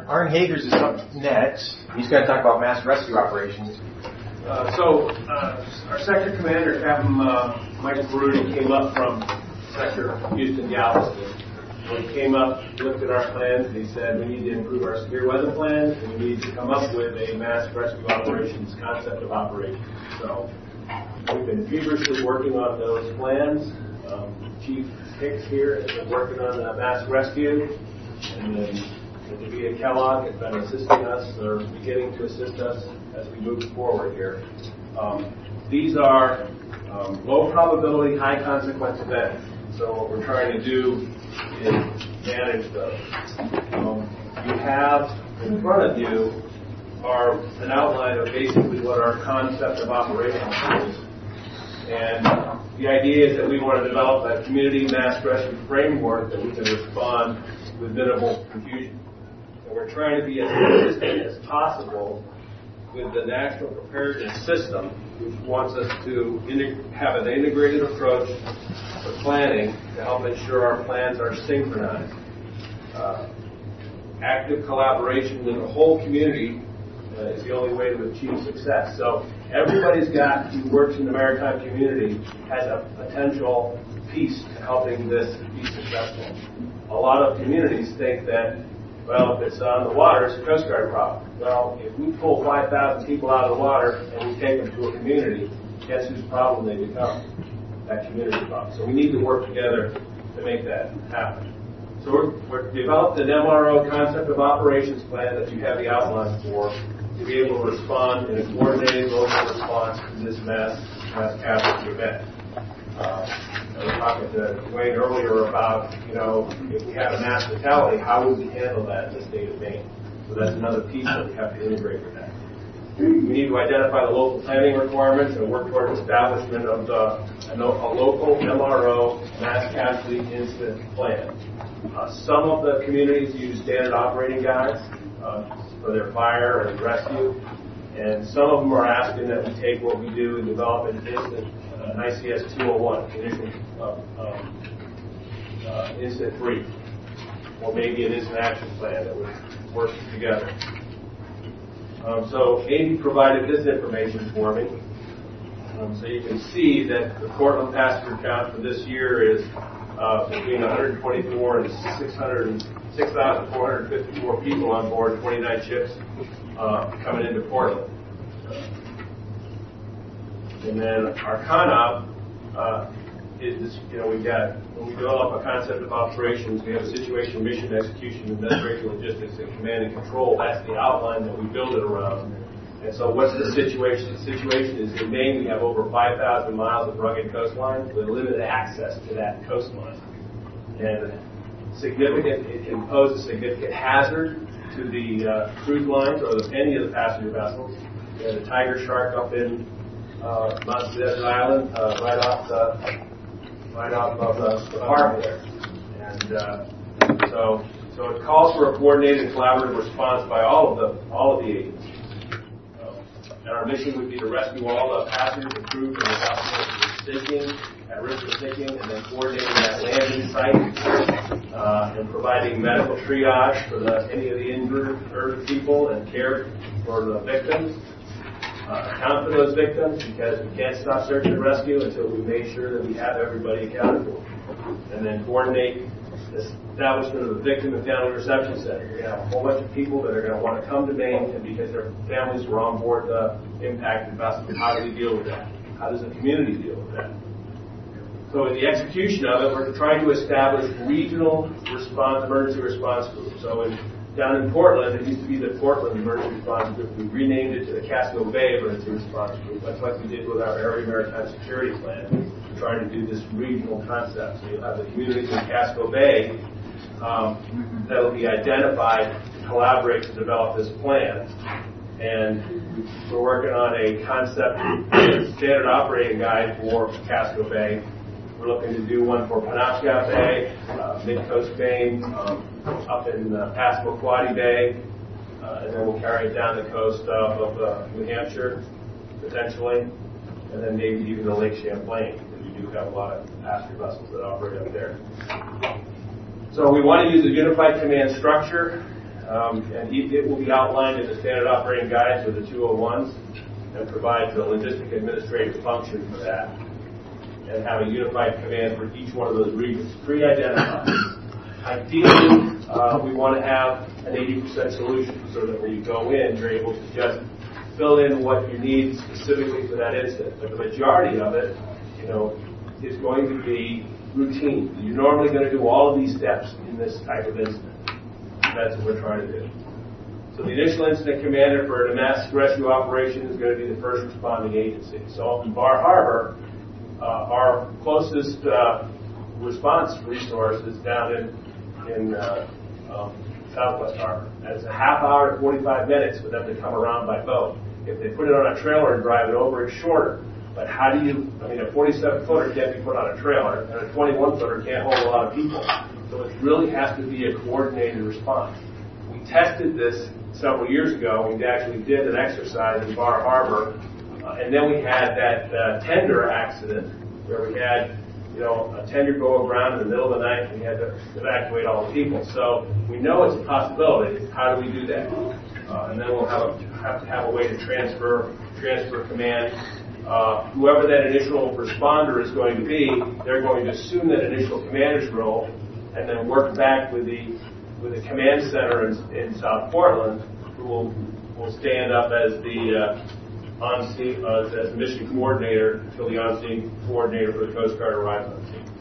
Arn Hagers is up next. He's going to talk about mass rescue operations. Our sector commander, Captain Michael Baruti, came up from Sector Houston-Galveston. When he came up, he looked at our plans, and he said, we need to improve our severe weather plans, and we need to come up with a mass rescue operations concept of operations. So we've been feverishly working on those plans. Chief Hicks here has been working on the mass rescue, and then Davida Kellogg has been assisting us, or beginning to assist us as we move forward here. These are low probability, high consequence events. So what we're trying to do is manage those. You have in front of you an outline of basically what our concept of operations is. And the idea is that we want to develop a community mass rescue framework that we can respond with minimal confusion. And we're trying to be as consistent as possible with the National Preparedness System, which wants us to have an integrated approach for planning to help ensure our plans are synchronized. Active collaboration with the whole community is the only way to achieve success. So everybody's who works in the maritime community has a potential piece to helping this be successful. A lot of communities think that, well, if it's on the water, it's a Coast Guard problem. Well, if we pull 5,000 people out of the water and we take them to a community, guess whose problem they become? That community problem. So we need to work together to make that happen. So we're developed an MRO concept of operations plan that you have the outline for to be able to respond in a coordinated local response to this mass casualty event. I was talking to Wayne earlier about, if we had a mass fatality, how would we handle that in the state of Maine? So that's another piece that we have to integrate with that. We need to identify the local planning requirements and work toward establishment of a local MRO mass casualty incident plan. Some of the communities use standard operating guides for their fire and rescue, and some of them are asking that we take what we do and develop an ICS 201, initial incident brief, or maybe an incident action plan that would work together. So Amy provided this information for me. So you can see that the Portland passenger count for this year is between 124 and 6,454 people on board 29 ships coming into Portland. And then our CONOP is, when we develop a concept of operations, we have a situation, mission, execution, administration, logistics, and command and control. That's the outline that we build it around. And so what's the situation? The situation is in Maine we have over 5,000 miles of rugged coastline with limited access to that coastline. And it can pose a significant hazard to the cruise lines or any of the passenger vessels. We have the tiger shark up in Mount Desert Island, right off of the harbor there. And so it calls for a coordinated collaborative response by all of the agencies. And our mission would be to rescue all the passengers and crew from the at risk of sinking, and then coordinating that landing site and providing medical triage for any of the injured people and care for the victims. Account for those victims, because we can't stop search and rescue until we make sure that we have everybody accounted for. And then coordinate the establishment of a victim and family reception center. You're going to have a whole bunch of people that are going to want to come to Maine, and because their families were on board the impacted vessel, how do we deal with that? How does the community deal with that? So in the execution of it, we're trying to establish regional emergency response groups. So down in Portland, it used to be the Portland Emergency Response Group. We renamed it to the Casco Bay Emergency Response Group. That's like we did with our Area Maritime Security Plan. We're trying to do this regional concept. So you'll have the communities in Casco Bay that will be identified to collaborate to develop this plan. And we're working on a concept standard operating guide for Casco Bay. We're looking to do one for Penobscot Bay, Mid-Coast Maine, up in Passamaquoddy Bay, and then we'll carry it down the coast of New Hampshire, potentially, and then maybe even the Lake Champlain, because we do have a lot of passenger vessels that operate up there. So we want to use a unified command structure. and it will be outlined in the standard operating guides with the 201s and provide the logistic administrative function for that, and have a unified command for each one of those regions, pre-identified. Ideally, we want to have an 80% solution so that when you go in, you're able to just fill in what you need specifically for that incident. But the majority of it, is going to be routine. You're normally going to do all of these steps in this type of incident. That's what we're trying to do. So the initial incident commander for a mass rescue operation is going to be the first responding agency. So up in Bar Harbor, our closest response resource is down in Southwest Harbor. And it's a half hour to 45 minutes for them to come around by boat. If they put it on a trailer and drive it over, it's shorter. But how do you, a 47-footer can't be put on a trailer, and a 21-footer can't hold a lot of people. So it really has to be a coordinated response. We tested this several years ago. We actually did an exercise in Bar Harbor, and then we had that tender accident where we had, a tender go around in the middle of the night, and we had to evacuate all the people. So we know it's a possibility. How do we do that? And then we'll have to have a way to transfer command. Whoever that initial responder is going to be, they're going to assume that initial commander's role, and then work back with the command center in South Portland, who will stand up as the on-scene as the mission coordinator until the on-scene coordinator for the Coast Guard arrives on scene.